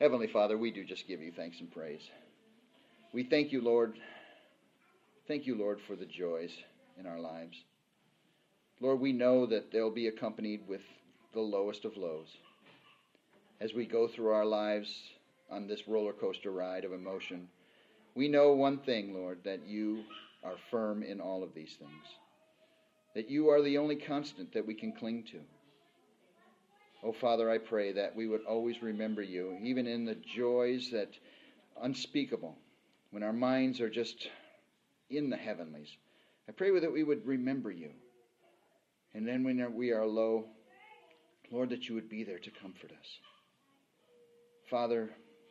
Heavenly Father, we do just give you thanks and praise. We thank you, Lord. Thank you, Lord, for the joys in our lives. Lord, we know that they'll be accompanied with the lowest of lows. As we go through our lives on this roller coaster ride of emotion, we know one thing, Lord, that you are firm in all of these things. That you are the only constant that we can cling to. Oh, Father, I pray that we would always remember you, even in the joys that unspeakable, when our minds are just in the heavenlies. I pray that we would remember you. And then when we are low, Lord, that you would be there to comfort us. Father,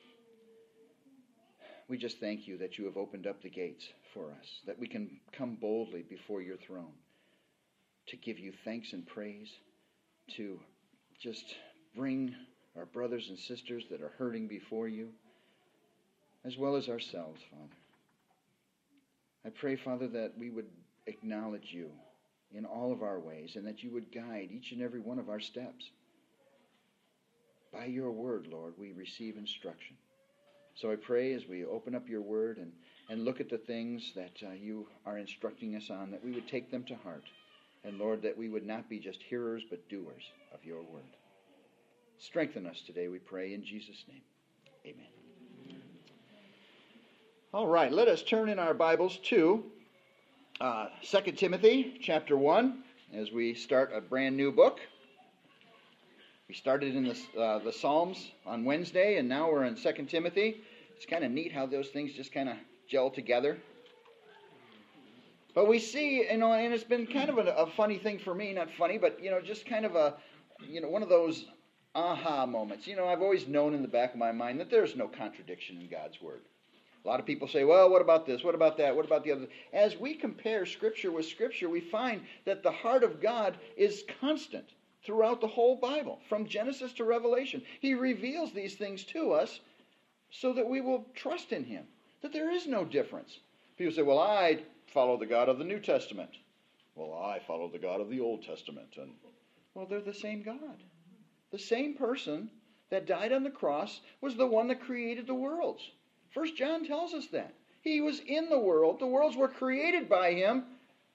we just thank you that you have opened up the gates for us, that we can come boldly before your throne to give you thanks and praise, to just bring our brothers and sisters that are hurting before you, as well as ourselves, Father. I pray, Father, that we would acknowledge you in all of our ways, and that you would guide each and every one of our steps. By your word, Lord, we receive instruction. So I pray as we open up your word and look at the things that you are instructing us on, that we would take them to heart. And Lord, that we would not be just hearers, but doers of your word. Strengthen us today, we pray, in Jesus' name. Amen. All right, let us turn in our Bibles to 2 Timothy chapter 1 as we start a brand new book. We started in the Psalms on Wednesday, and now we're in 2 Timothy. It's kind of neat how those things just kind of gel together. But we see, and it's been kind of a funny thing for me, not funny, but, just kind of one of those aha moments. I've always known in the back of my mind that there's no contradiction in God's Word. A lot of people say, well, what about this? What about that? What about the other? As we compare Scripture with Scripture, we find that the heart of God is constant throughout the whole Bible, from Genesis to Revelation. He reveals these things to us so that we will trust in Him, that there is no difference. People say, well, I follow the God of the New Testament. Well, I follow the God of the Old Testament. And well, they're the same God. The same person that died on the cross was the one that created the worlds. 1 John tells us that. He was in the world. The worlds were created by Him.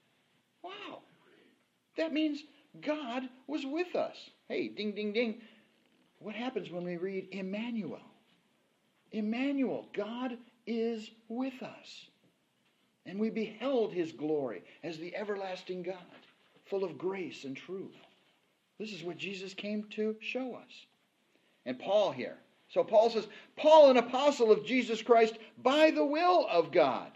Wow. That means God was with us. Hey, ding, ding, ding. What happens when we read Emmanuel? Emmanuel, God is with us. And we beheld His glory as the everlasting God, full of grace and truth. This is what Jesus came to show us. And Paul here. So Paul says, Paul, an apostle of Jesus Christ, by the will of God.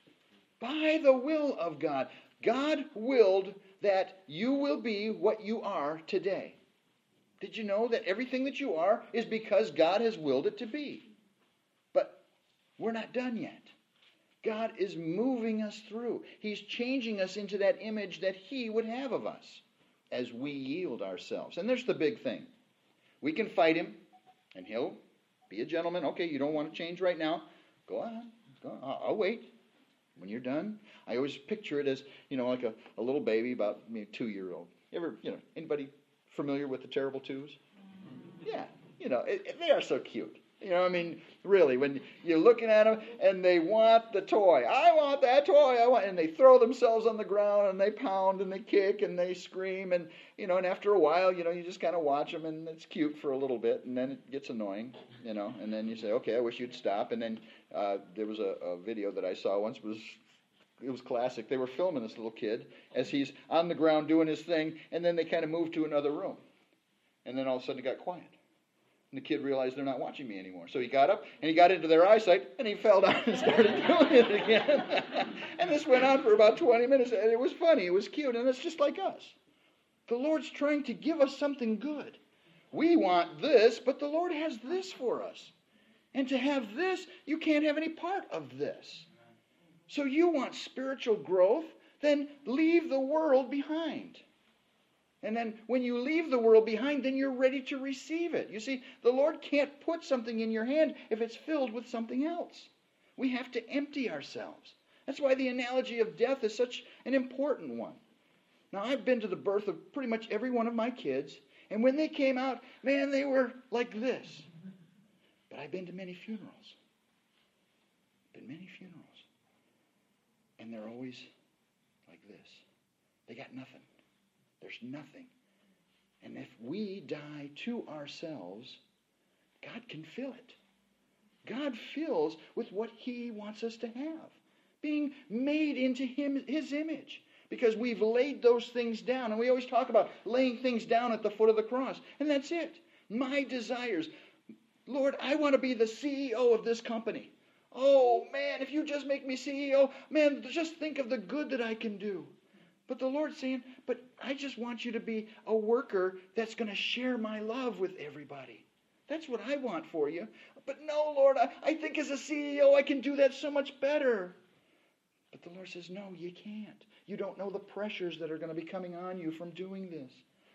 By the will of God. God willed that you will be what you are today. Did you know that everything that you are is because God has willed it to be? But we're not done yet. God is moving us through. He's changing us into that image that He would have of us as we yield ourselves. And there's the big thing. We can fight Him, and He'll be a gentleman. Okay, you don't want to change right now. Go on. I'll wait. When you're done, I always picture it as, like a little baby, about maybe 2-year-old. Anybody familiar with the Terrible Twos? Yeah, they are so cute. Really, when you're looking at them and they want the toy. I want that toy. And they throw themselves on the ground and they pound and they kick and they scream. And, and after a while, you just kind of watch them and it's cute for a little bit and then it gets annoying, and then you say, okay, I wish you'd stop. And then there was a video that I saw once. It was classic. They were filming this little kid as he's on the ground doing his thing, and then they kind of moved to another room. And then all of a sudden it got quiet. And the kid realized they're not watching me anymore. So he got up, and he got into their eyesight, and he fell down and started doing it again. And this went on for about 20 minutes, and it was funny. It was cute, and it's just like us. The Lord's trying to give us something good. We want this, but the Lord has this for us. And to have this, you can't have any part of this. So you want spiritual growth, then leave the world behind. And then when you leave the world behind, then you're ready to receive it. You see, the Lord can't put something in your hand if it's filled with something else. We have to empty ourselves. That's why the analogy of death is such an important one. Now, I've been to the birth of pretty much every one of my kids, and when they came out, man, they were like this. But I've been to many funerals. And they're always like this. They got nothing. There's nothing. And if we die to ourselves, God can fill it. God fills with what He wants us to have. Being made into His image. Because we've laid those things down. And we always talk about laying things down at the foot of the cross. And that's it. My desires. Lord, I want to be the CEO of this company. Oh, man, if you just make me CEO, man, just think of the good that I can do. But the Lord's saying, but I just want you to be a worker that's going to share my love with everybody. That's what I want for you. But no, Lord, I think as a CEO I can do that so much better. But the Lord says, no, you can't. You don't know the pressures that are going to be coming on you from doing this.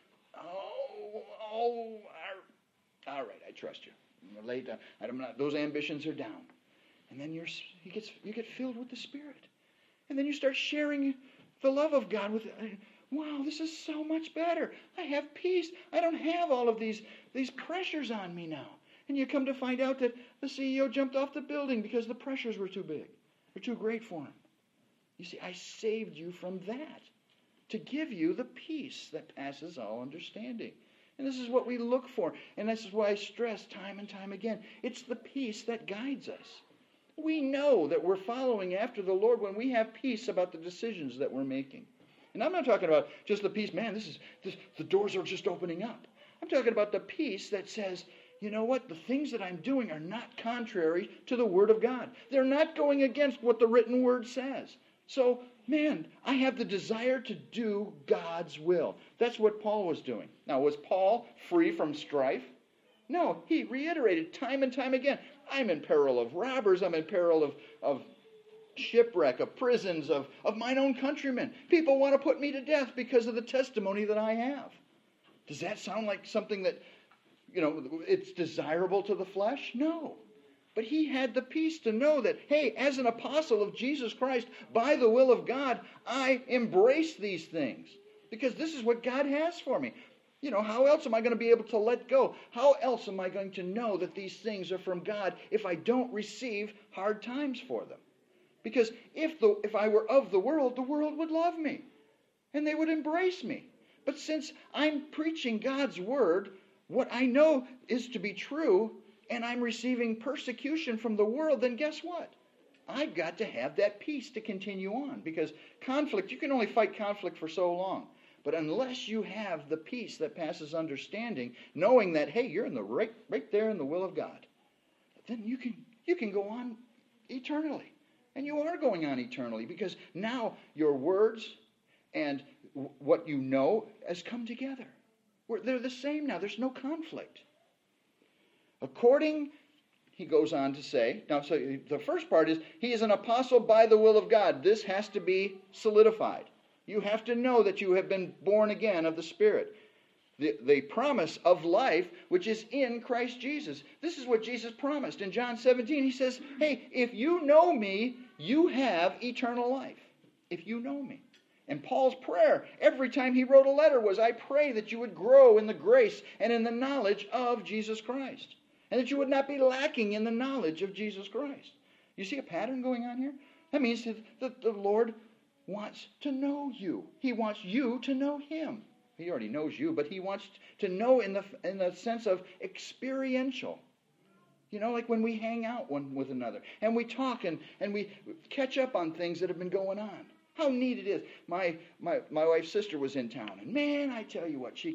All right, I trust you. Lay down. Those ambitions are down. And then you get filled with the Spirit. And then you start sharing the love of God with, wow, this is so much better. I have peace. I don't have all of these pressures on me now. And you come to find out that the CEO jumped off the building because the pressures were too big. They're too great for him. You see, I saved you from that to give you the peace that passes all understanding. And this is what we look for. And this is why I stress time and time again. It's the peace that guides us. We know that we're following after the Lord when we have peace about the decisions that we're making. And I'm not talking about just the peace, man, the doors are just opening up. I'm talking about the peace that says, you know what, the things that I'm doing are not contrary to the Word of God. They're not going against what the written Word says. So, man, I have the desire to do God's will. That's what Paul was doing. Now, was Paul free from strife? No, he reiterated time and time again, I'm in peril of robbers, I'm in peril of shipwreck, of prisons, of mine own countrymen. People want to put me to death because of the testimony that I have. Does that sound like something that, it's desirable to the flesh? No. But he had the peace to know that, hey, as an apostle of Jesus Christ, by the will of God, I embrace these things. Because this is what God has for me. How else am I going to be able to let go? How else am I going to know that these things are from God if I don't receive hard times for them? Because if I were of the world would love me. And they would embrace me. But since I'm preaching God's word, what I know is to be true, and I'm receiving persecution from the world, then guess what? I've got to have that peace to continue on. Because conflict, you can only fight conflict for so long. But unless you have the peace that passes understanding, knowing that, hey, you're in the right there in the will of God, then you can go on eternally. And you are going on eternally because now your words and what you know has come together. They're the same now. There's no conflict. According, he goes on to say, now so the first part is, he is an apostle by the will of God. This has to be solidified. You have to know that you have been born again of the Spirit. The promise of life which is in Christ Jesus. This is what Jesus promised. In John 17, he says, hey, if you know me, you have eternal life. If you know me. And Paul's prayer every time he wrote a letter was, I pray that you would grow in the grace and in the knowledge of Jesus Christ. And that you would not be lacking in the knowledge of Jesus Christ. You see a pattern going on here? That means that the Lord wants to know you. He wants you to know Him. He already knows you, but He wants to know in the sense of experiential. Like when we hang out one with another and we talk and we catch up on things that have been going on. How neat it is. My wife's sister was in town, and man, I tell you what, she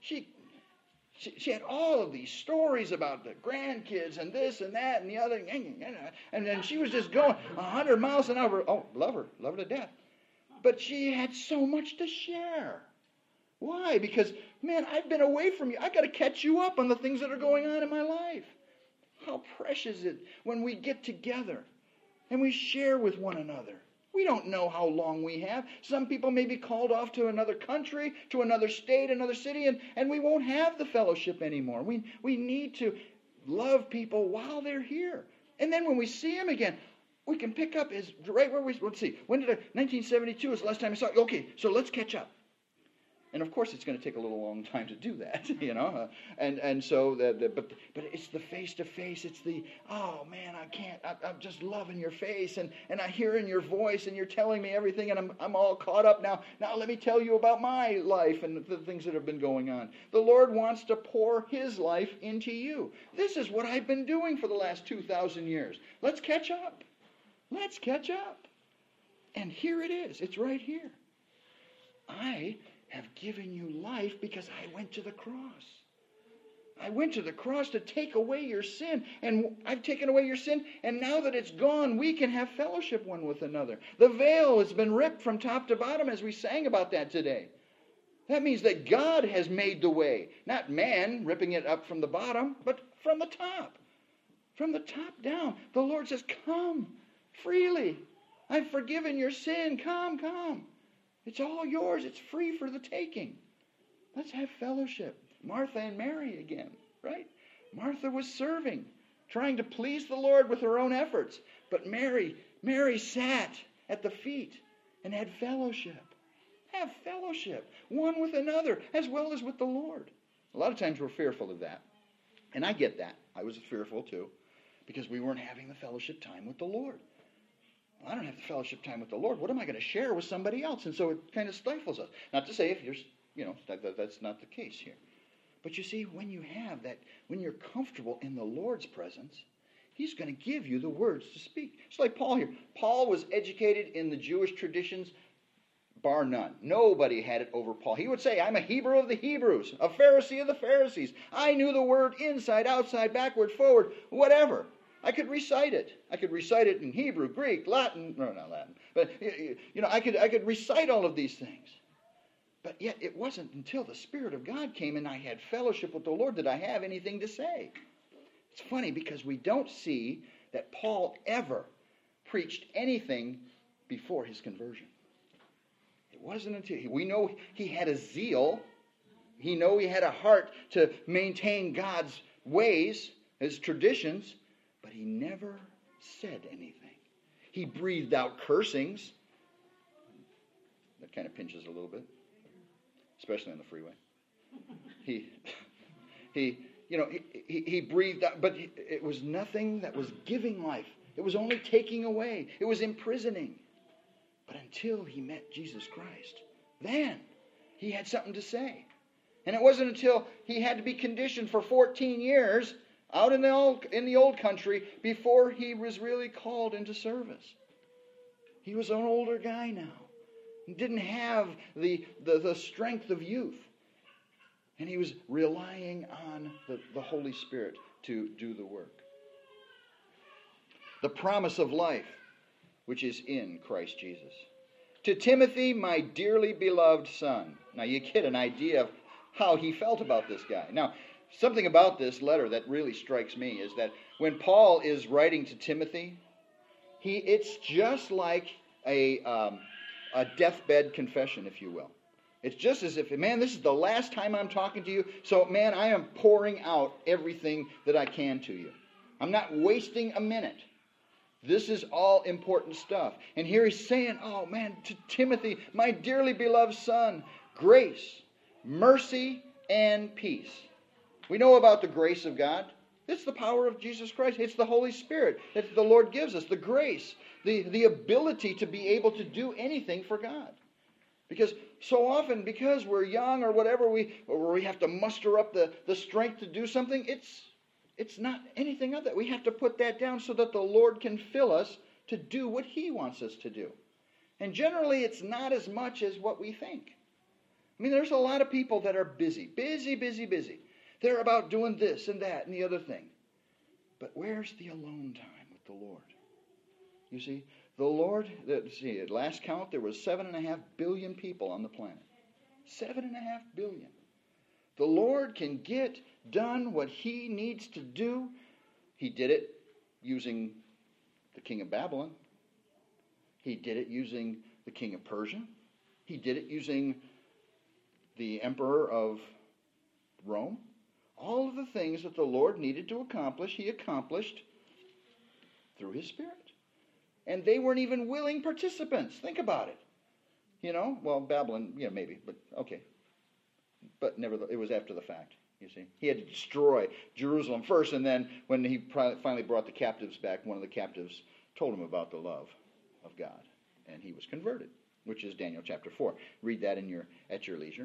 had all of these stories about the grandkids and this and that and the other, and then she was just going 100 miles an hour. Oh, love her to death. But she had so much to share. Why? Because, man, I've been away from you. I've got to catch you up on the things that are going on in my life. How precious is it when we get together and we share with one another. We don't know how long we have. Some people may be called off to another country, to another state, another city, and we won't have the fellowship anymore. We need to love people while they're here. And then when we see them again, we can pick up right where let's see. 1972 is the last time I saw you. Okay, so let's catch up. And of course, it's going to take a little long time to do that, you know. And so, but it's the face to face. It's the, oh man, I can't. I'm just loving your face, and I hear in your voice, and you're telling me everything, and I'm all caught up now. Now let me tell you about my life and the things that have been going on. The Lord wants to pour His life into you. This is what I've been doing for the last 2,000 years. Let's catch up. Let's catch up. And here it is. It's right here. I have given you life because I went to the cross. I went to the cross to take away your sin, and I've taken away your sin, and now that it's gone, we can have fellowship one with another. The veil has been ripped from top to bottom as we sang about that today. That means that God has made the way, not man ripping it up from the bottom, but from the top. From the top down. The Lord says, come freely. I've forgiven your sin. Come, come. It's all yours. It's free for the taking. Let's have fellowship. Martha and Mary again, right? Martha was serving, trying to please the Lord with her own efforts. But Mary sat at the feet and had fellowship. Have fellowship, one with another, as well as with the Lord. A lot of times we're fearful of that. And I get that. I was fearful too, because we weren't having the fellowship time with the Lord. I don't have the fellowship time with the Lord. What am I going to share with somebody else? And so it kind of stifles us. Not to say if you're, that's not the case here. But you see, when you have that, when you're comfortable in the Lord's presence, He's going to give you the words to speak. It's like Paul here. Paul was educated in the Jewish traditions, bar none. Nobody had it over Paul. He would say, I'm a Hebrew of the Hebrews, a Pharisee of the Pharisees. I knew the word inside, outside, backward, forward, whatever. I could recite it. I could recite it in Hebrew, Greek, Latin. No, not Latin. But, I could recite all of these things. But yet it wasn't until the Spirit of God came and I had fellowship with the Lord that I have anything to say. It's funny because we don't see that Paul ever preached anything before his conversion. It wasn't until we know he had a zeal. He had a heart to maintain God's ways, His traditions. But he never said anything. He breathed out cursings. That kind of pinches a little bit, especially on the freeway. He breathed out, but it was nothing that was giving life. It was only taking away. It was imprisoning. But until he met Jesus Christ, then he had something to say. And it wasn't until he had to be conditioned for 14 years out in the old country before he was really called into service. He was an older guy now. He didn't have the strength of youth. And he was relying on the Holy Spirit to do the work. The promise of life, which is in Christ Jesus. To Timothy, my dearly beloved son. Now you get an idea of how he felt about this guy. Now, something about this letter that really strikes me is that when Paul is writing to Timothy, it's just like a deathbed confession, if you will. It's just as if, man, this is the last time I'm talking to you, so, man, I am pouring out everything that I can to you. I'm not wasting a minute. This is all important stuff. And here he's saying, oh, man, to Timothy, my dearly beloved son, grace, mercy, and peace. We know about the grace of God. It's the power of Jesus Christ. It's the Holy Spirit that the Lord gives us. The grace, the ability to be able to do anything for God. Because so often, because we're young or whatever, we have to muster up the strength to do something. It's not anything of that. We have to put that down so that the Lord can fill us to do what He wants us to do. And generally, it's not as much as what we think. I mean, there's a lot of people that are busy. They're about doing this and that and the other thing. But where's the alone time with the Lord? You see, the Lord, at last count, there was 7.5 billion people on the planet. 7.5 billion. The Lord can get done what He needs to do. He did it using the king of Babylon. He did it using the king of Persia. He did it using the emperor of Rome. All of the things that the Lord needed to accomplish, He accomplished through His Spirit. And they weren't even willing participants. Think about it. Babylon, maybe, but okay. But nevertheless, it was after the fact, you see. He had to destroy Jerusalem first, and then when he finally brought the captives back, one of the captives told him about the love of God, and he was converted, which is Daniel chapter 4. Read that at your leisure.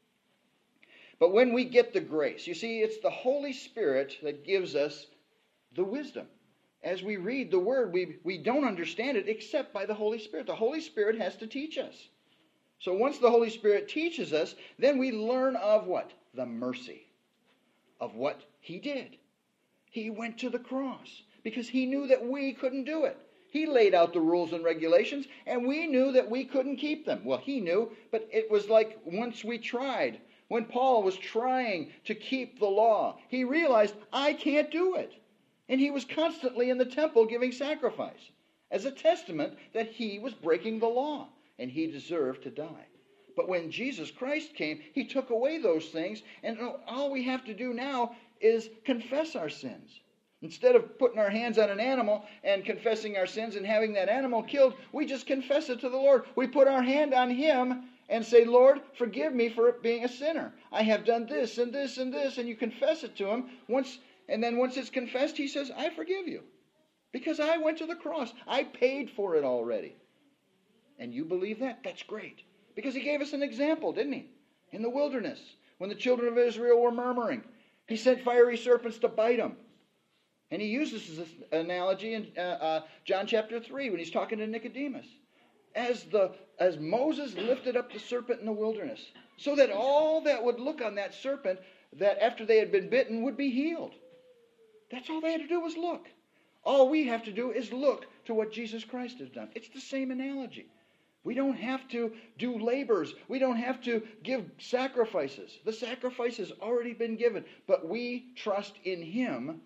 But when we get the grace, you see, it's the Holy Spirit that gives us the wisdom. As we read the Word, we don't understand it except by the Holy Spirit. The Holy Spirit has to teach us. So once the Holy Spirit teaches us, then we learn of what? The mercy of what He did. He went to the cross because He knew that we couldn't do it. He laid out the rules and regulations, and we knew that we couldn't keep them. Well, He knew, but it was like once we tried. When Paul was trying to keep the law, he realized, I can't do it. And he was constantly in the temple giving sacrifice as a testament that he was breaking the law and he deserved to die. But when Jesus Christ came, He took away those things, and all we have to do now is confess our sins. Instead of putting our hands on an animal and confessing our sins and having that animal killed, we just confess it to the Lord. We put our hand on Him and say, Lord, forgive me for being a sinner. I have done this and this and this, and you confess it to Him. And then once it's confessed, He says, I forgive you. Because I went to the cross. I paid for it already. And you believe that? That's great. Because He gave us an example, didn't He? In the wilderness, when the children of Israel were murmuring, He sent fiery serpents to bite them. And He uses this analogy in John chapter 3 when He's talking to Nicodemus. As Moses lifted up the serpent in the wilderness, so that all that would look on that serpent, that after they had been bitten, would be healed. That's all they had to do was look. All we have to do is look to what Jesus Christ has done. It's the same analogy. We don't have to do labors. We don't have to give sacrifices. The sacrifice has already been given. But we trust in Him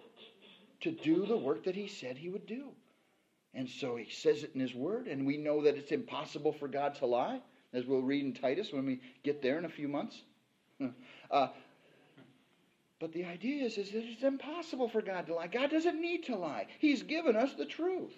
to do the work that He said He would do. And so He says it in His Word, and we know that it's impossible for God to lie, as we'll read in Titus when we get there in a few months. But the idea is that it's impossible for God to lie. God doesn't need to lie. He's given us the truth.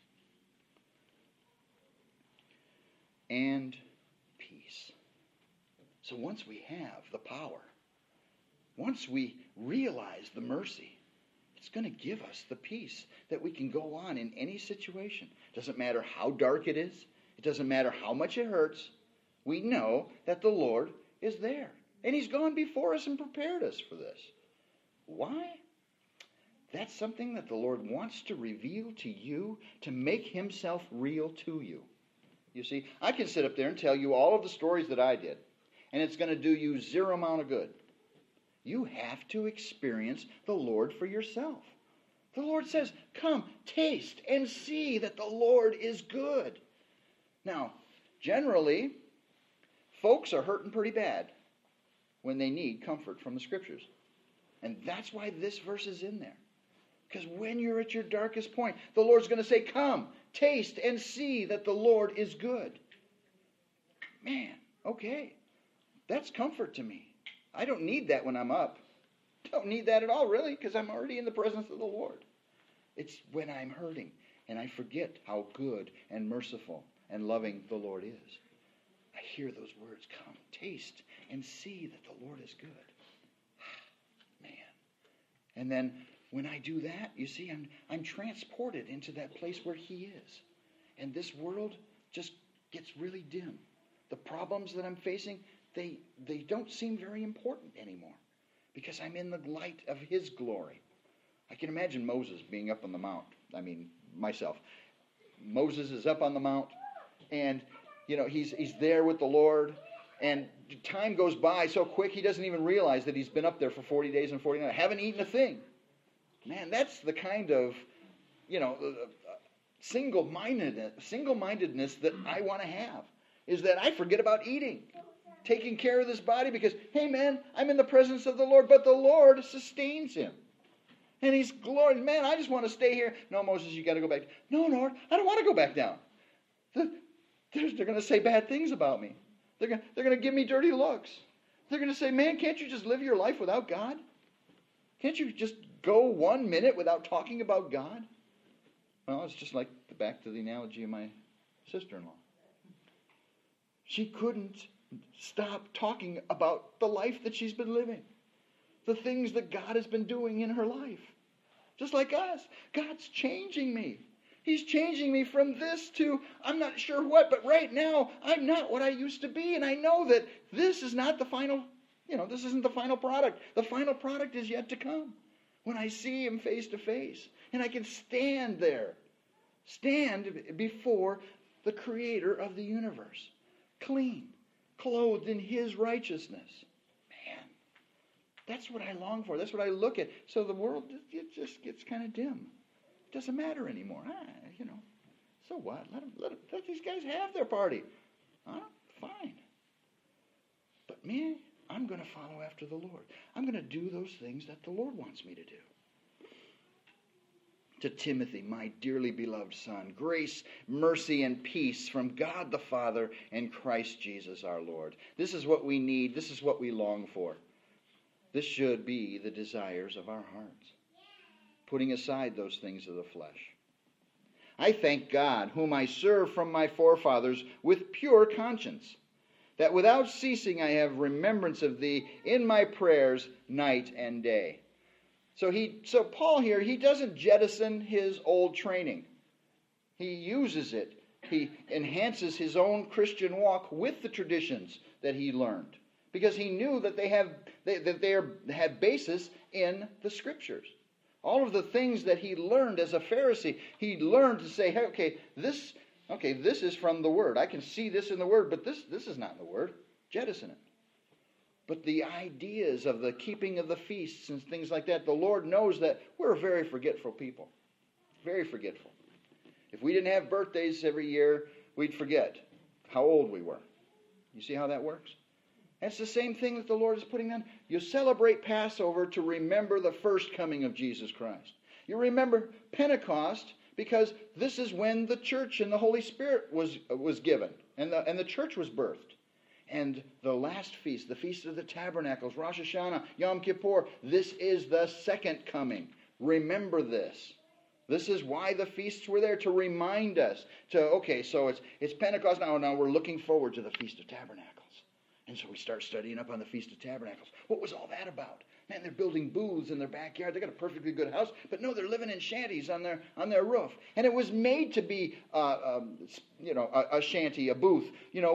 And peace. So once we have the power, once we realize the mercy, it's going to give us the peace that we can go on in any situation. It doesn't matter how dark it is. It doesn't matter how much it hurts. We know that the Lord is there. And He's gone before us and prepared us for this. Why? That's something that the Lord wants to reveal to you, to make Himself real to you. You see, I can sit up there and tell you all of the stories that I did, and it's going to do you zero amount of good. You have to experience the Lord for yourself. The Lord says, come, taste and see that the Lord is good. Now, generally, folks are hurting pretty bad when they need comfort from the Scriptures. And that's why this verse is in there. Because when you're at your darkest point, the Lord's going to say, come, taste and see that the Lord is good. Man, okay. That's comfort to me. I don't need that when I'm up. Don't need that at all, really, because I'm already in the presence of the Lord. It's when I'm hurting and I forget how good and merciful and loving the Lord is. I hear those words, come, taste and see that the Lord is good. Man. And then when I do that, you see, I'm transported into that place where He is. And this world just gets really dim. The problems that I'm facing, they don't seem very important anymore because I'm in the light of His glory. I can imagine Moses being up on the mount. I mean, myself. Moses is up on the mount, and he's there with the Lord, and time goes by so quick he doesn't even realize that he's been up there for 40 days and 40 nights. Haven't eaten a thing. Man, that's the kind of single-mindedness that I want to have, is that I forget about eating, taking care of this body, because, hey man, I'm in the presence of the Lord, but the Lord sustains him. And he's glorious. Man, I just want to stay here. No, Moses, you got to go back. No, Lord, I don't want to go back down. They're going to say bad things about me. They're going to give me dirty looks. They're going to say, man, can't you just live your life without God? Can't you just go 1 minute without talking about God? Well, it's just like back to the analogy of my sister-in-law. She couldn't stop talking about the life that she's been living, the things that God has been doing in her life. Just like us, God's changing me. He's changing me from this to I'm not sure what, but right now I'm not what I used to be, and I know that this is not the final, this isn't the final product. The final product is yet to come when I see Him face to face, and I can stand before the Creator of the universe, clean, clothed in His righteousness. Man, that's what I long for. That's what I look at. So the world, it just gets kind of dim. It doesn't matter anymore. So what? Let these guys have their party. Fine. But me, I'm going to follow after the Lord. I'm going to do those things that the Lord wants me to do. To Timothy, my dearly beloved son, grace, mercy, and peace from God the Father and Christ Jesus our Lord. This is what we need. This is what we long for. This should be the desires of our hearts, putting aside those things of the flesh. I thank God, whom I serve from my forefathers with pure conscience, that without ceasing I have remembrance of thee in my prayers night and day. So Paul here, he doesn't jettison his old training. He uses it. He enhances his own Christian walk with the traditions that he learned, because he knew that they have basis in the Scriptures. All of the things that he learned as a Pharisee, he learned to say, hey, this is from the Word. I can see this in the Word, but this is not in the Word. Jettison it. But the ideas of the keeping of the feasts and things like that, the Lord knows that we're a very forgetful people. Very forgetful. If we didn't have birthdays every year, we'd forget how old we were. You see how that works? That's the same thing that the Lord is putting on. You celebrate Passover to remember the first coming of Jesus Christ. You remember Pentecost because this is when the church and the Holy Spirit was given and the church was birthed. And the last feast, the Feast of the Tabernacles, Rosh Hashanah, Yom Kippur, this is the second coming. Remember this. This is why the feasts were there, to remind us. So it's Pentecost now. Now we're looking forward to the Feast of Tabernacles. And so we start studying up on the Feast of Tabernacles. What was all that about? Man, they're building booths in their backyard. They got a perfectly good house, but no, they're living in shanties on their roof. And it was made to be, a shanty, a booth,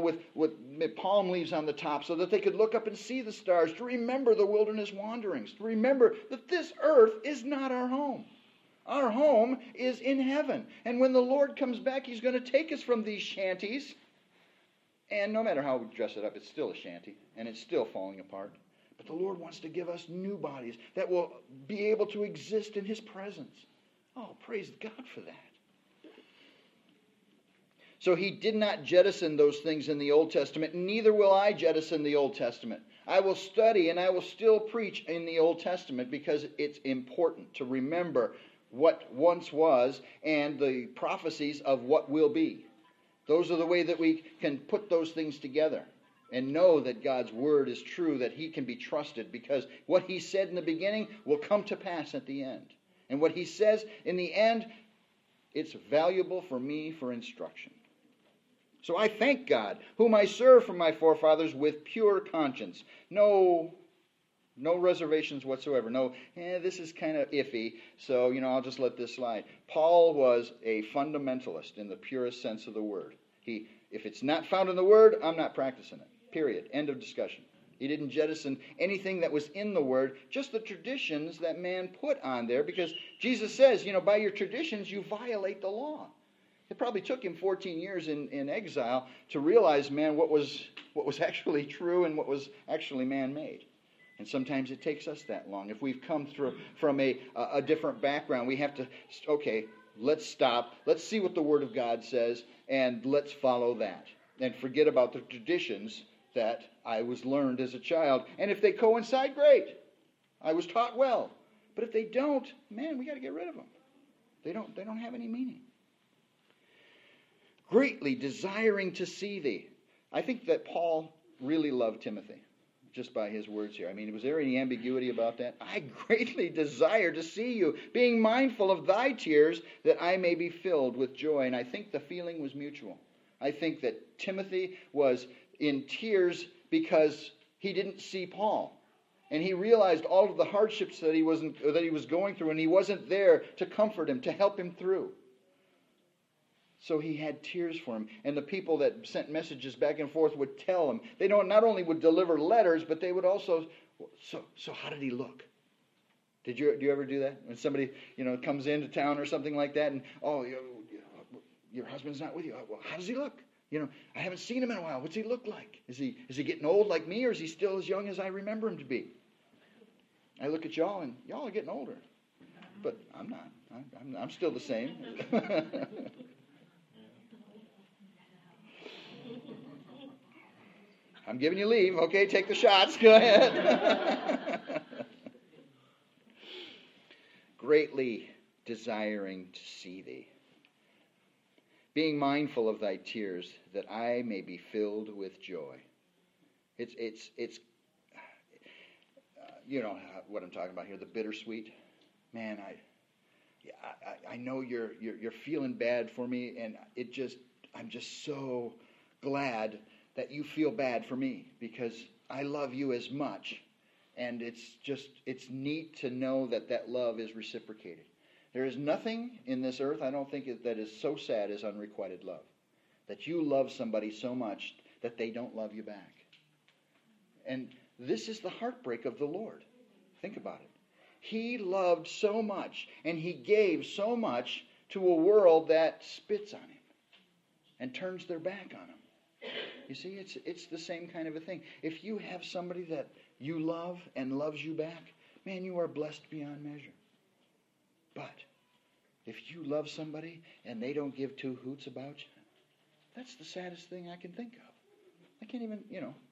with palm leaves on the top, so that they could look up and see the stars, to remember the wilderness wanderings, to remember that this earth is not our home. Our home is in heaven. And when the Lord comes back, He's going to take us from these shanties. And no matter how we dress it up, it's still a shanty, and it's still falling apart. But the Lord wants to give us new bodies that will be able to exist in His presence. Oh, praise God for that. So He did not jettison those things in the Old Testament, neither will I jettison the Old Testament. I will study and I will still preach in the Old Testament because it's important to remember what once was and the prophecies of what will be. Those are the way that we can put those things together and know that God's Word is true, that He can be trusted, because what He said in the beginning will come to pass at the end. And what He says in the end, it's valuable for me for instruction. So I thank God, whom I serve from my forefathers with pure conscience. No reservations whatsoever. This is kind of iffy, so, I'll just let this slide. Paul was a fundamentalist in the purest sense of the word. If it's not found in the Word, I'm not practicing it. Period. End of discussion. He didn't jettison anything that was in the Word, just the traditions that man put on there, because Jesus says, by your traditions you violate the law. It probably took him 14 years in exile to realize, man, what was actually true and what was actually man-made. And sometimes it takes us that long. If we've come from a different background, we have to, let's stop. Let's see what the Word of God says, and let's follow that. And forget about the traditions that I was learned as a child. And if they coincide, great. I was taught well. But if they don't, man, we got to get rid of them. They don't have any meaning. Greatly desiring to see thee. I think that Paul really loved Timothy, just by his words here. Was there any ambiguity about that? I greatly desire to see you, being mindful of thy tears, that I may be filled with joy. And I think the feeling was mutual. I think that Timothy was in tears because he didn't see Paul. And he realized all of the hardships that he was going through, and he wasn't there to comfort him, to help him through. So he had tears for him. And the people that sent messages back and forth would tell him. They not only would deliver letters, but they would also, so how did he look? Do you ever do that? When somebody, comes into town or something like that, and, your husband's not with you. Well, how does he look? I haven't seen him in a while. What's he look like? Is he getting old like me, or is he still as young as I remember him to be? I look at y'all, and y'all are getting older. But I'm not. I'm still the same. I'm giving you leave. Okay, take the shots. Go ahead. Greatly desiring to see thee, being mindful of thy tears, that I may be filled with joy. It's you know what I'm talking about here, the bittersweet. Man, I know you're feeling bad for me, and I'm just so glad that you feel bad for me, because I love you as much. And it's neat to know that love is reciprocated. There is nothing in this earth, I don't think, that is so sad as unrequited love. That you love somebody so much that they don't love you back. And this is the heartbreak of the Lord. Think about it. He loved so much, and he gave so much to a world that spits on him and turns their back on him. You see, it's the same kind of a thing. If you have somebody that you love and loves you back, man, you are blessed beyond measure. But if you love somebody and they don't give two hoots about you, that's the saddest thing I can think of. I can't even,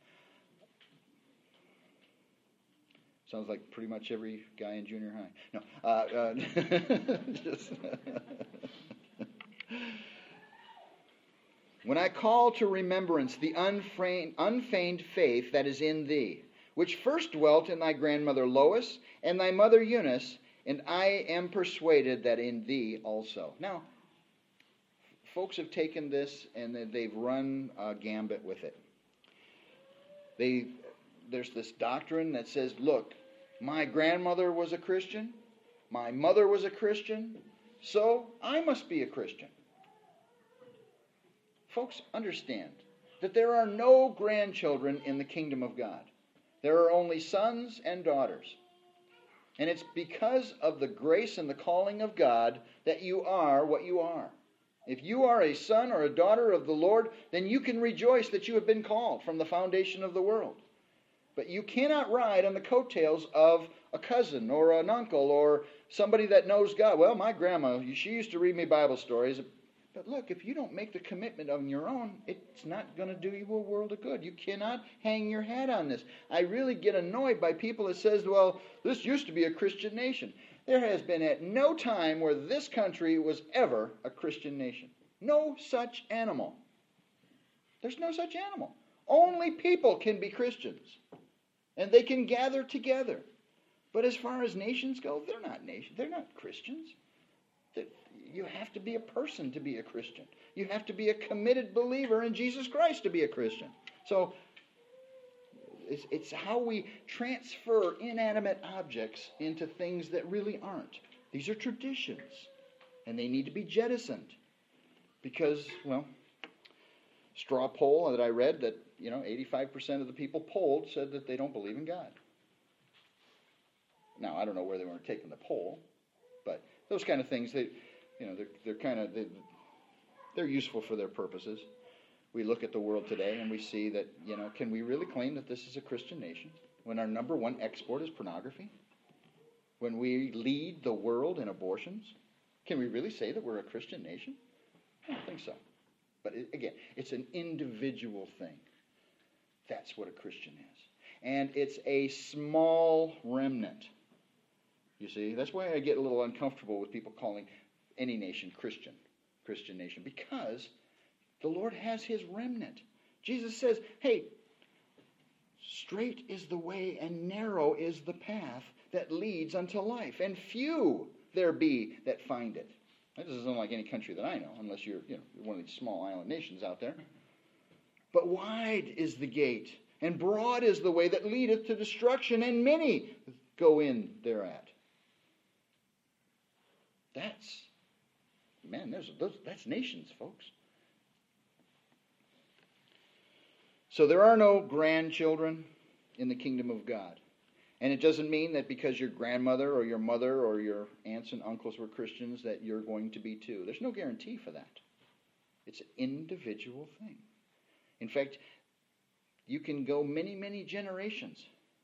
sounds like pretty much every guy in junior high. No. Just when I call to remembrance the unfeigned faith that is in thee, which first dwelt in thy grandmother Lois and thy mother Eunice, and I am persuaded that in thee also. Now, folks have taken this and they've run a gambit with it. There's this doctrine that says, look, my grandmother was a Christian, my mother was a Christian, so I must be a Christian. Folks, understand that there are no grandchildren in the kingdom of God. There are only sons and daughters. And it's because of the grace and the calling of God that you are what you are. If you are a son or a daughter of the Lord, then you can rejoice that you have been called from the foundation of the world. But you cannot ride on the coattails of a cousin or an uncle or somebody that knows God. Well, my grandma, she used to read me Bible stories. But look, if you don't make the commitment on your own, it's not going to do you a world of good. You cannot hang your hat on this. I really get annoyed by people that says, well, this used to be a Christian nation. There has been at no time where this country was ever a Christian nation. No such animal. There's no such animal. Only people can be Christians. And they can gather together. But as far as nations go, they're not nations. They're not Christians. You have to be a person to be a Christian. You have to be a committed believer in Jesus Christ to be a Christian. So it's how we transfer inanimate objects into things that really aren't. These are traditions, and they need to be jettisoned. Because, well, straw poll that I read that 85% of the people polled said that they don't believe in God. Now, I don't know where they were taking the poll, but those kind of things, they're useful for their purposes. We look at the world today and we see that, can we really claim that this is a Christian nation when our number one export is pornography? When we lead the world in abortions? Can we really say that we're a Christian nation? I don't think so. But again, it's an individual thing. That's what a Christian is. And it's a small remnant. You see, that's why I get a little uncomfortable with people calling any nation Christian nation, because the Lord has his remnant. Jesus says, hey, straight is the way and narrow is the path that leads unto life, and few there be that find it. That doesn't sound like any country that I know, unless you're one of these small island nations out there. But wide is the gate, and broad is the way that leadeth to destruction, and many go in thereat. That's nations, folks. So there are no grandchildren in the kingdom of God. And it doesn't mean that because your grandmother or your mother or your aunts and uncles were Christians that you're going to be too. There's no guarantee for that. It's an individual thing. In fact, you can go many, many generations,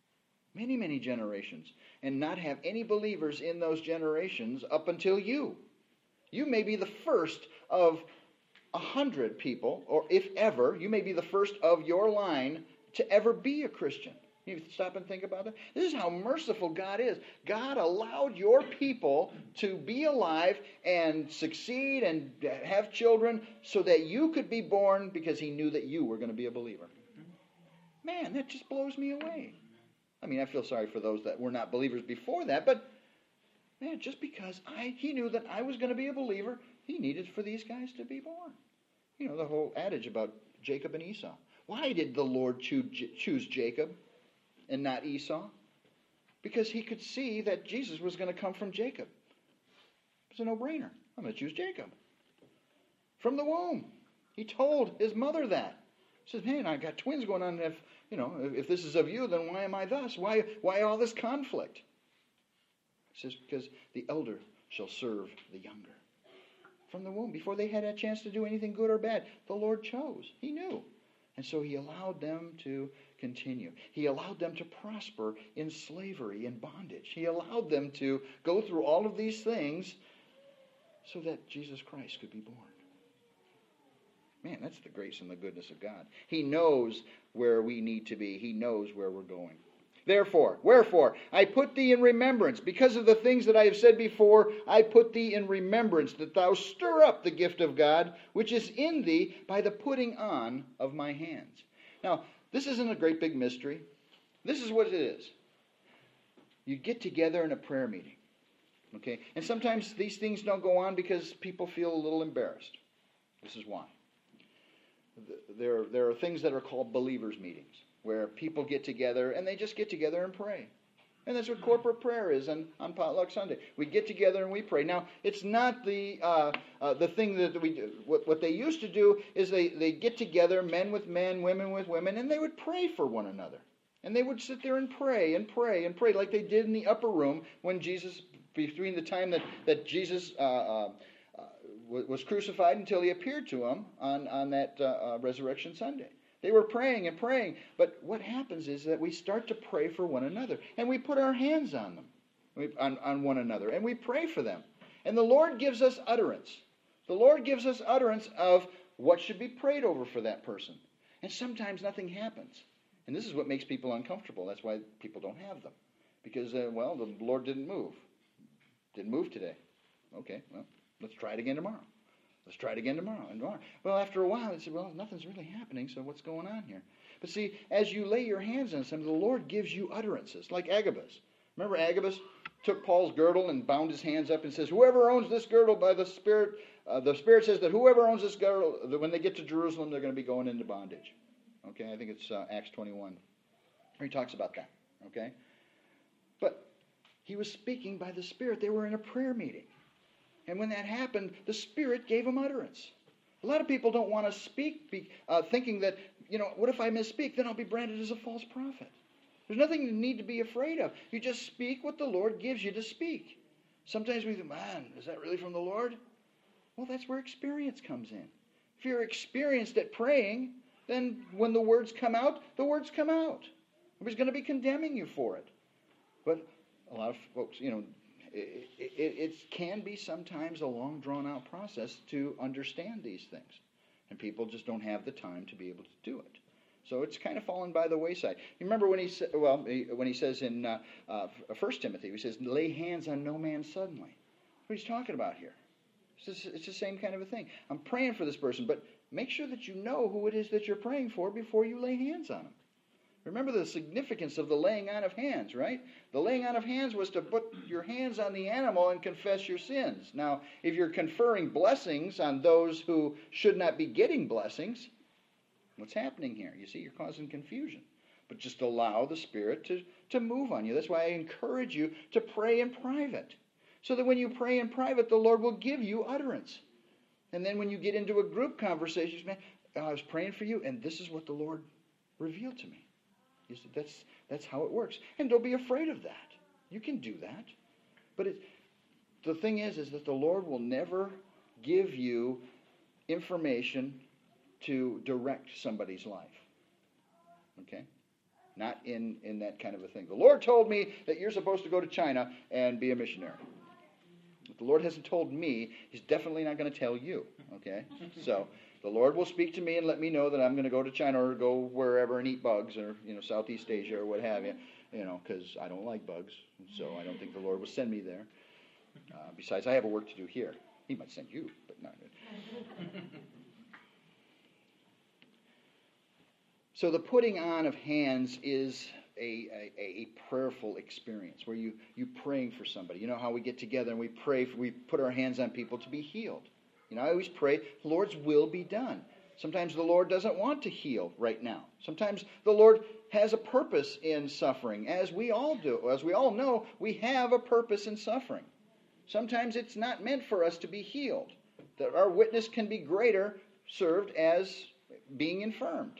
and not have any believers in those generations up until you. You may be the first of 100 people, or if ever, you may be the first of your line to ever be a Christian. You stop and think about that. This is how merciful God is. God allowed your people to be alive and succeed and have children so that you could be born because he knew that you were going to be a believer. Man, that just blows me away. I mean, I feel sorry for those that were not believers before that, but man, just because he knew that I was going to be a believer, he needed for these guys to be born. You know, the whole adage about Jacob and Esau. Why did the Lord choose Jacob and not Esau? Because he could see that Jesus was going to come from Jacob. It's a no-brainer. I'm going to choose Jacob. From the womb. He told his mother that. He says, man, I got twins going on. If this is of you, then why am I thus? Why all this conflict? He says, because the elder shall serve the younger. From the womb, before they had a chance to do anything good or bad, the Lord chose. He knew. And so he allowed them to continue. He allowed them to prosper in slavery and bondage. He allowed them to go through all of these things so that Jesus Christ could be born. Man, that's the grace and the goodness of God. He knows where we need to be. He knows where we're going. Wherefore, I put thee in remembrance, because of the things that I have said before, I put thee in remembrance, that thou stir up the gift of God, which is in thee by the putting on of my hands. Now, this isn't a great big mystery. This is what it is. You get together in a prayer meeting. Okay? And sometimes these things don't go on because people feel a little embarrassed. This is why. There are things that are called believers' meetings, where people get together and they just get together and pray. And that's what corporate prayer is on Potluck Sunday. We get together and we pray. Now, it's not the thing that we do. What they used to do is they get together, men with men, women with women, and they would pray for one another. And they would sit there and pray and pray and pray like they did in the upper room when Jesus, between the time that Jesus was crucified until he appeared to them on that Resurrection Sunday. They were praying and praying, but what happens is that we start to pray for one another, and we put our hands on them, on one another, and we pray for them. And the Lord gives us utterance. The Lord gives us utterance of what should be prayed over for that person. And sometimes nothing happens. And this is what makes people uncomfortable. That's why people don't have them. Because, the Lord didn't move. Didn't move today. Okay, well, let's try it again tomorrow. Let's try it again tomorrow and tomorrow. Well, after a while, they said, well, nothing's really happening, so what's going on here? But see, as you lay your hands on something, the Lord gives you utterances, like Agabus. Remember Agabus took Paul's girdle and bound his hands up and says, whoever owns this girdle by the Spirit says that whoever owns this girdle, that when they get to Jerusalem, they're going to be going into bondage. Okay, I think it's Acts 21. He talks about that. Okay? But he was speaking by the Spirit. They were in a prayer meeting. And when that happened, the Spirit gave him utterance. A lot of people don't want to speak thinking that, what if I misspeak? Then I'll be branded as a false prophet. There's nothing you need to be afraid of. You just speak what the Lord gives you to speak. Sometimes we think, man, is that really from the Lord? Well, that's where experience comes in. If you're experienced at praying, then when the words come out, the words come out. Nobody's going to be condemning you for it. But a lot of folks, it can be sometimes a long, drawn-out process to understand these things. And people just don't have the time to be able to do it. So it's kind of fallen by the wayside. You remember when he says in 1 Timothy, he says, lay hands on no man suddenly. What he's talking about here. It's the same kind of a thing. I'm praying for this person, but make sure that you know who it is that you're praying for before you lay hands on them. Remember the significance of the laying on of hands, right? The laying on of hands was to put your hands on the animal and confess your sins. Now, if you're conferring blessings on those who should not be getting blessings, What's happening here? You see, you're causing confusion. But just allow the Spirit to move on you. That's why I encourage you to pray in private. So that when you pray in private, the Lord will give you utterance. And then when you get into a group conversation, man, I was praying for you, and this is what the Lord revealed to me. You see, that's how it works. And don't be afraid of that. You can do that. But the thing is that the Lord will never give you information to direct somebody's life. Okay? Not in that kind of a thing. The Lord told me that you're supposed to go to China and be a missionary. If the Lord hasn't told me, He's definitely not going to tell you. Okay? So the Lord will speak to me and let me know that I'm going to go to China or go wherever and eat bugs or Southeast Asia or what have you. Because I don't like bugs, so I don't think the Lord will send me there. Besides, I have a work to do here. He might send you, but not. So the putting on of hands is a prayerful experience where you praying for somebody. You know how we get together and we pray, we put our hands on people to be healed. I always pray, the Lord's will be done. Sometimes the Lord doesn't want to heal right now. Sometimes the Lord has a purpose in suffering, as we all do. As we all know, we have a purpose in suffering. Sometimes it's not meant for us to be healed. That our witness can be greater served as being infirmed.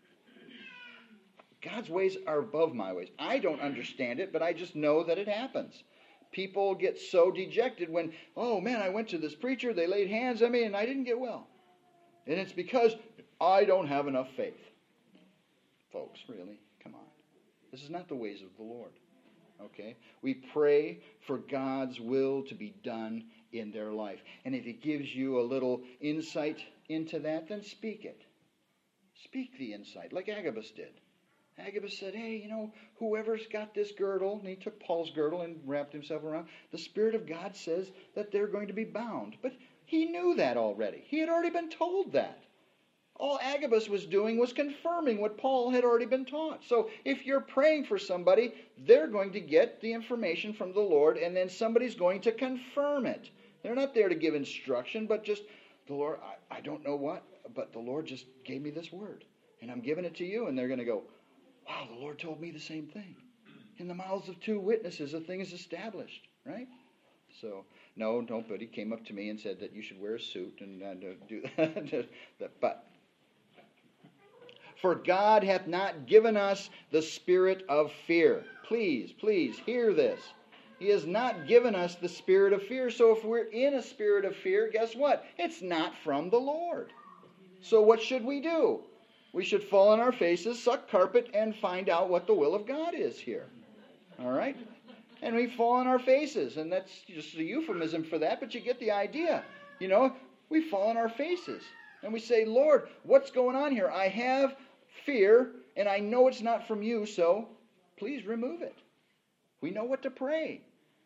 God's ways are above my ways. I don't understand it, but I just know that it happens. People get so dejected when, oh man, I went to this preacher, they laid hands on me, and I didn't get well. And it's because I don't have enough faith. Folks, really? Come on. This is not the ways of the Lord. Okay? We pray for God's will to be done in their life. And if it gives you a little insight into that, then speak it. Speak the insight, like Agabus did. Agabus said, hey, whoever's got this girdle, and he took Paul's girdle and wrapped himself around, the Spirit of God says that they're going to be bound. But he knew that already. He had already been told that. All Agabus was doing was confirming what Paul had already been taught. So if you're praying for somebody, they're going to get the information from the Lord, and then somebody's going to confirm it. They're not there to give instruction, but just, the Lord, I don't know what, but the Lord just gave me this word, and I'm giving it to you, and they're going to go, wow, the Lord told me the same thing. In the mouths of two witnesses, a thing is established, right? So, no, nobody came up to me and said that you should wear a suit and do that. But, for God hath not given us the spirit of fear. Please, please, hear this. He has not given us the spirit of fear. So if we're in a spirit of fear, guess what? It's not from the Lord. So what should we do? We should fall on our faces, suck carpet, and find out what the will of God is here. All right? And we fall on our faces. And that's just a euphemism for that, but you get the idea. We fall on our faces. And we say, Lord, what's going on here? I have fear, and I know it's not from you, so please remove it. We know what to pray.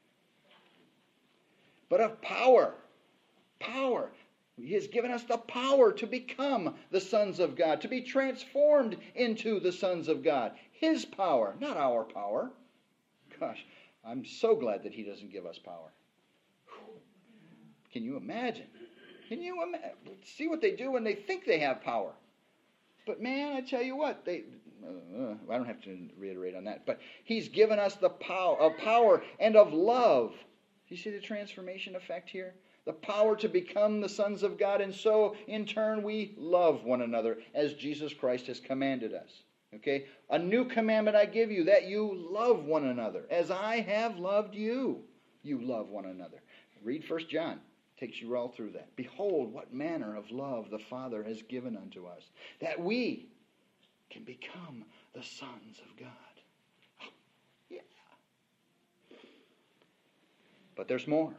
But of power. Power. He has given us the power to become the sons of God, to be transformed into the sons of God. His power, not our power. Gosh, I'm so glad that He doesn't give us power. Can you imagine? See what they do when they think they have power? But man, I tell you what, I don't have to reiterate on that, but He's given us the power of power and of love. Do you see the transformation effect here? The power to become the sons of God, and so in turn we love one another as Jesus Christ has commanded us. Okay? A new commandment I give you, that you love one another. As I have loved you, you love one another. Read 1 John. Takes you all through that. Behold, what manner of love the Father has given unto us, that we can become the sons of God. Oh, yeah. But there's more.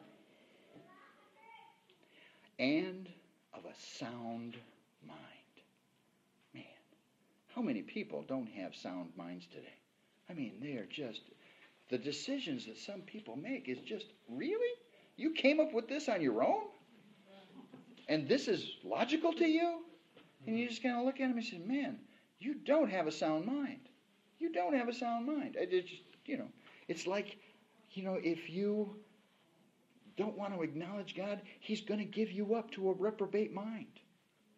And of a sound mind. Man, how many people don't have sound minds today? I mean, they are just, the decisions that some people make is just, really? You came up with this on your own? And this is logical to you? And you just kind of look at him and say, man, you don't have a sound mind. You don't have a sound mind. It's like, if you don't want to acknowledge God, He's going to give you up to a reprobate mind.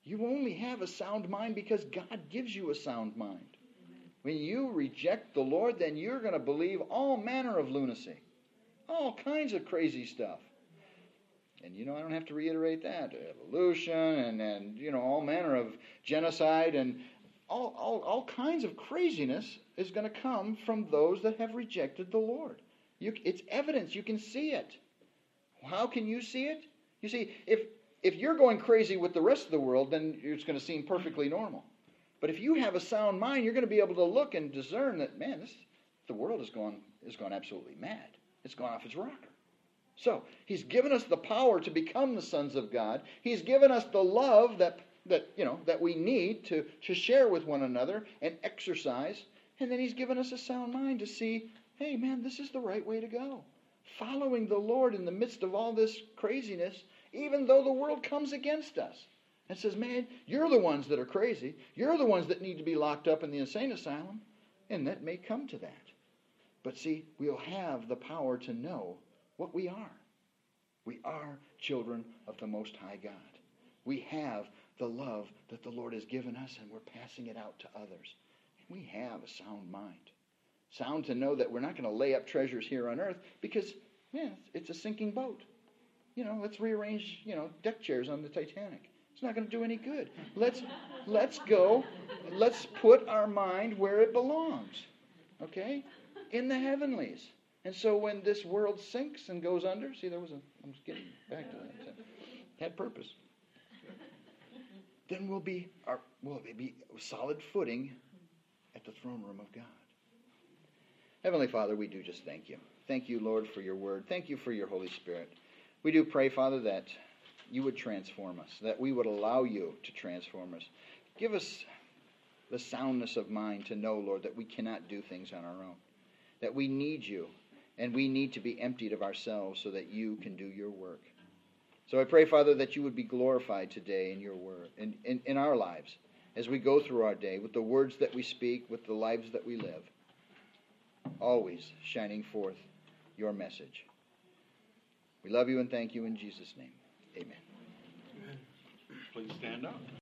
You only have a sound mind because God gives you a sound mind. When you reject the Lord, then you're going to believe all manner of lunacy, all kinds of crazy stuff. And, I don't have to reiterate that. Evolution and all manner of genocide and all kinds of craziness is going to come from those that have rejected the Lord. It's evidence. You can see it. How can you see it? You see, if you're going crazy with the rest of the world, then it's going to seem perfectly normal. But if you have a sound mind, you're going to be able to look and discern that, man, the world has gone absolutely mad. It's gone off its rocker. So He's given us the power to become the sons of God. He's given us the love that we need to share with one another and exercise. And then He's given us a sound mind to see, hey, man, this is the right way to go. Following the Lord in the midst of all this craziness, even though the world comes against us and says, man, you're the ones that are crazy. You're the ones that need to be locked up in the insane asylum. And that may come to that. But see, we'll have the power to know what we are. We are children of the Most High God. We have the love that the Lord has given us, and we're passing it out to others. And we have a sound mind. Sound to know that we're not going to lay up treasures here on earth because, it's a sinking boat. Let's rearrange, deck chairs on the Titanic. It's not going to do any good. Let's go. Let's put our mind where it belongs. Okay? In the heavenlies. And so when this world sinks and goes under, see, I'm just getting back to that. Had purpose. Then we'll be solid footing at the throne room of God. Heavenly Father, we do just thank you. Thank you, Lord, for your word. Thank you for your Holy Spirit. We do pray, Father, that you would transform us, that we would allow you to transform us. Give us the soundness of mind to know, Lord, that we cannot do things on our own, that we need you, and we need to be emptied of ourselves so that you can do your work. So I pray, Father, that you would be glorified today in your word, in our lives, as we go through our day, with the words that we speak, with the lives that we live, always shining forth your message. We love you and thank you in Jesus' name. Amen. Please stand up.